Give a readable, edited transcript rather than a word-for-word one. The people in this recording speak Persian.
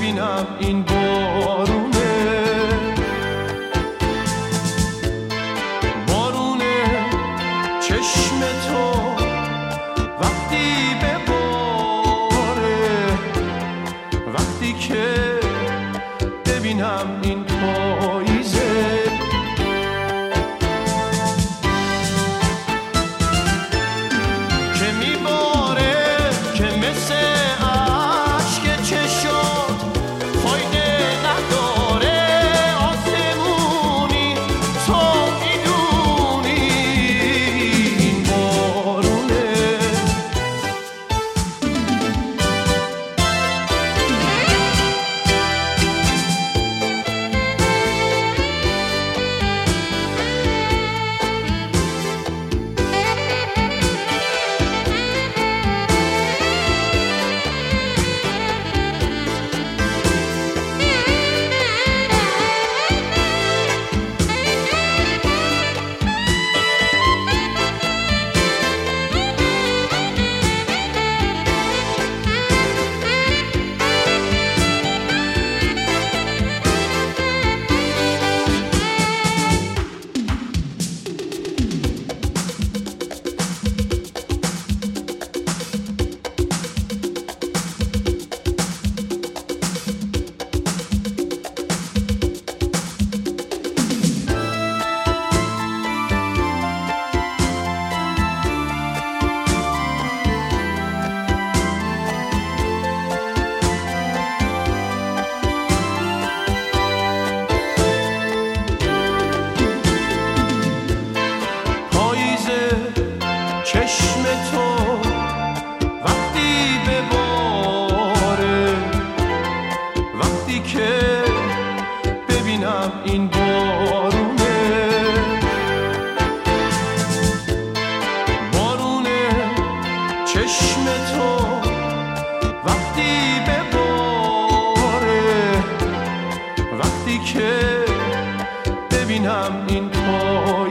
ببینم این بارونه، بارونه چشم تو وقتی بباره، وقتی که ببینم این پاییزه، که میباره که مثل عشق چشات فایده نداره، آسمونی تو میدونی این بارونه. چشم تو وقتی بباره، وقتی که ببینم این بارونه، بارونه چشم تو وقتی بباره، وقتی که ببینم این پاییزه.